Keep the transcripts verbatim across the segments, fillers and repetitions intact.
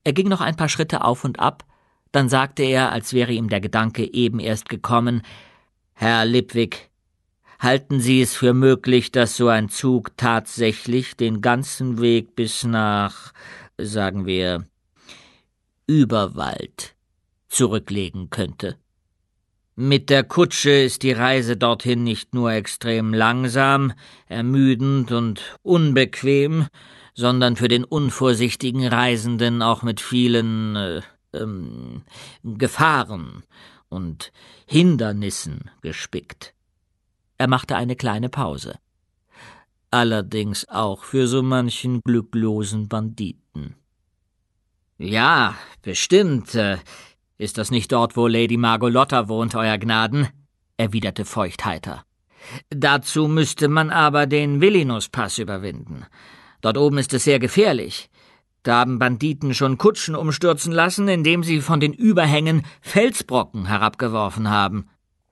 Er ging noch ein paar Schritte auf und ab, dann sagte er, als wäre ihm der Gedanke eben erst gekommen: »Herr Lipwig, halten Sie es für möglich, dass so ein Zug tatsächlich den ganzen Weg bis nach, sagen wir, Überwald zurücklegen könnte? Mit der Kutsche ist die Reise dorthin nicht nur extrem langsam, ermüdend und unbequem, sondern für den unvorsichtigen Reisenden auch mit vielen äh, ähm, Gefahren und Hindernissen gespickt.« Er machte eine kleine Pause. »Allerdings auch für so manchen glücklosen Banditen.« »Ja, bestimmt. Äh, ist das nicht dort, wo Lady Margolotta wohnt, Euer Gnaden?« erwiderte Feucht heiter. »Dazu müsste man aber den Willinus-Pass überwinden. Dort oben ist es sehr gefährlich. Da haben Banditen schon Kutschen umstürzen lassen, indem sie von den Überhängen Felsbrocken herabgeworfen haben.«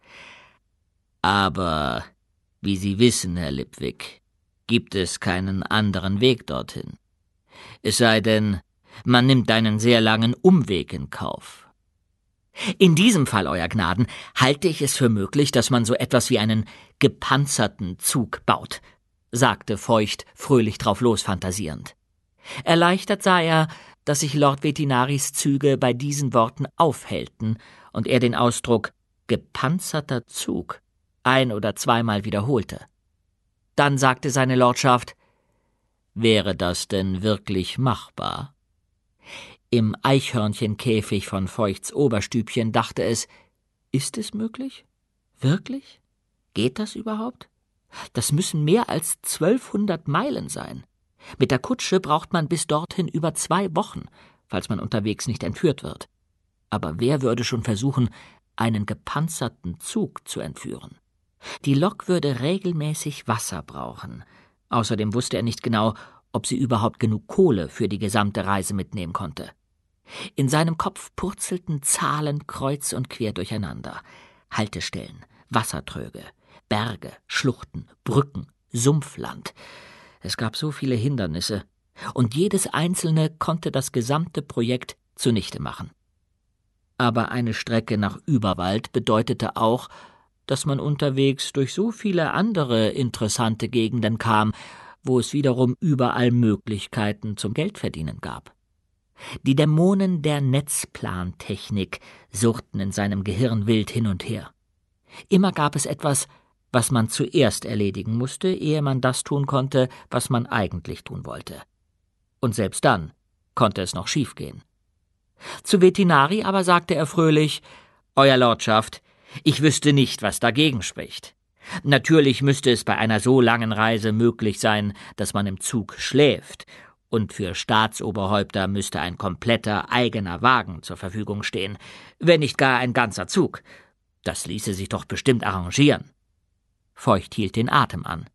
»Aber, wie Sie wissen, Herr Lipwig, gibt es keinen anderen Weg dorthin. Es sei denn, man nimmt einen sehr langen Umweg in Kauf.« »In diesem Fall, Euer Gnaden, halte ich es für möglich, dass man so etwas wie einen gepanzerten Zug baut«, sagte Feucht, fröhlich drauf losfantasierend. Erleichtert sah er, dass sich Lord Vetinaris Züge bei diesen Worten aufhellten und er den Ausdruck »gepanzerter Zug« ein- oder zweimal wiederholte. Dann sagte seine Lordschaft: »Wäre das denn wirklich machbar?« Im Eichhörnchenkäfig von Feuchts Oberstübchen dachte es: »Ist es möglich? Wirklich? Geht das überhaupt? Das müssen mehr als zwölfhundert Meilen sein. Mit der Kutsche braucht man bis dorthin über zwei Wochen, falls man unterwegs nicht entführt wird. Aber wer würde schon versuchen, einen gepanzerten Zug zu entführen? Die Lok würde regelmäßig Wasser brauchen. Außerdem wusste er nicht genau, ob sie überhaupt genug Kohle für die gesamte Reise mitnehmen konnte. In seinem Kopf purzelten Zahlen kreuz und quer durcheinander. Haltestellen, Wassertröge, Berge, Schluchten, Brücken, Sumpfland. Es gab so viele Hindernisse, und jedes einzelne konnte das gesamte Projekt zunichte machen. Aber eine Strecke nach Überwald bedeutete auch, dass man unterwegs durch so viele andere interessante Gegenden kam, wo es wiederum überall Möglichkeiten zum Geldverdienen gab. Die Dämonen der Netzplantechnik surrten in seinem Gehirn wild hin und her. Immer gab es etwas, was man zuerst erledigen musste, ehe man das tun konnte, was man eigentlich tun wollte. Und selbst dann konnte es noch schiefgehen. Zu Vetinari aber sagte er fröhlich: »Euer Lordschaft, ich wüsste nicht, was dagegen spricht. Natürlich müsste es bei einer so langen Reise möglich sein, dass man im Zug schläft, und für Staatsoberhäupter müsste ein kompletter eigener Wagen zur Verfügung stehen, wenn nicht gar ein ganzer Zug. Das ließe sich doch bestimmt arrangieren.« Feucht hielt den Atem an.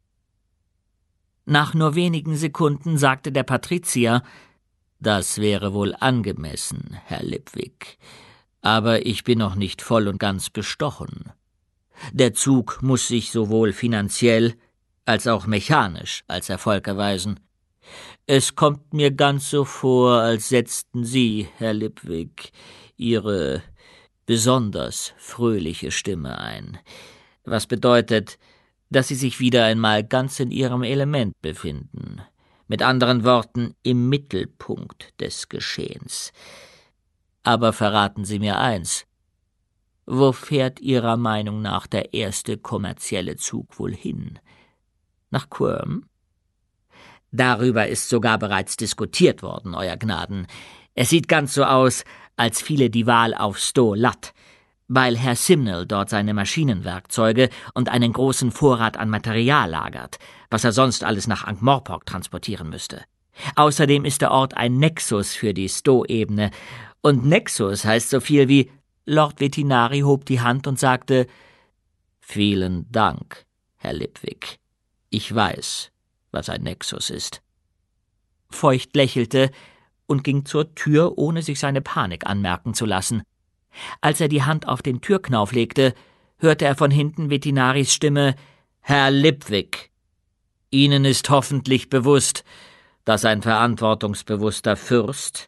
Nach nur wenigen Sekunden sagte der Patrizier: »Das wäre wohl angemessen, Herr Lipwig, aber ich bin noch nicht voll und ganz bestochen. Der Zug muss sich sowohl finanziell als auch mechanisch als Erfolg erweisen. Es kommt mir ganz so vor, als setzten Sie, Herr Lipwig, Ihre besonders fröhliche Stimme ein, was bedeutet, dass Sie sich wieder einmal ganz in Ihrem Element befinden, mit anderen Worten im Mittelpunkt des Geschehens. Aber verraten Sie mir eins: Wo fährt Ihrer Meinung nach der erste kommerzielle Zug wohl hin? Nach Quirm? Darüber ist sogar bereits diskutiert worden, Euer Gnaden. Es sieht ganz so aus, als fiele die Wahl auf Sto Lat, weil Herr Simnel dort seine Maschinenwerkzeuge und einen großen Vorrat an Material lagert, was er sonst alles nach Ankh-Morpork transportieren müsste. Außerdem ist der Ort ein Nexus für die Sto-Ebene, und Nexus heißt so viel wie... Lord Vetinari hob die Hand und sagte: »Vielen Dank, Herr Lipwig. Ich weiß, was ein Nexus ist.« Feucht lächelte und ging zur Tür, ohne sich seine Panik anmerken zu lassen. Als er die Hand auf den Türknauf legte, hörte er von hinten Vetinaris Stimme: »Herr Lipwig, Ihnen ist hoffentlich bewusst, dass ein verantwortungsbewusster Fürst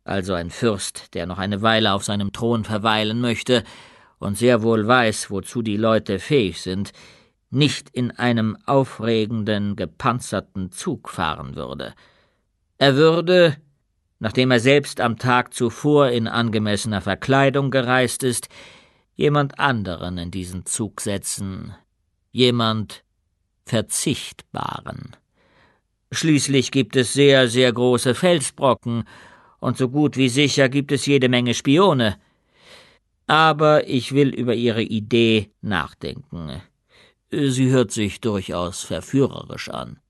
also ein Fürst, der noch eine Weile auf seinem Thron verweilen möchte und sehr wohl weiß, wozu die Leute fähig sind, nicht in einem aufregenden, gepanzerten Zug fahren würde. Er würde, nachdem er selbst am Tag zuvor in angemessener Verkleidung gereist ist, jemand anderen in diesen Zug setzen, jemand Verzichtbaren. Schließlich gibt es sehr, sehr große Felsbrocken, und so gut wie sicher gibt es jede Menge Spione. Aber ich will über Ihre Idee nachdenken. Sie hört sich durchaus verführerisch an.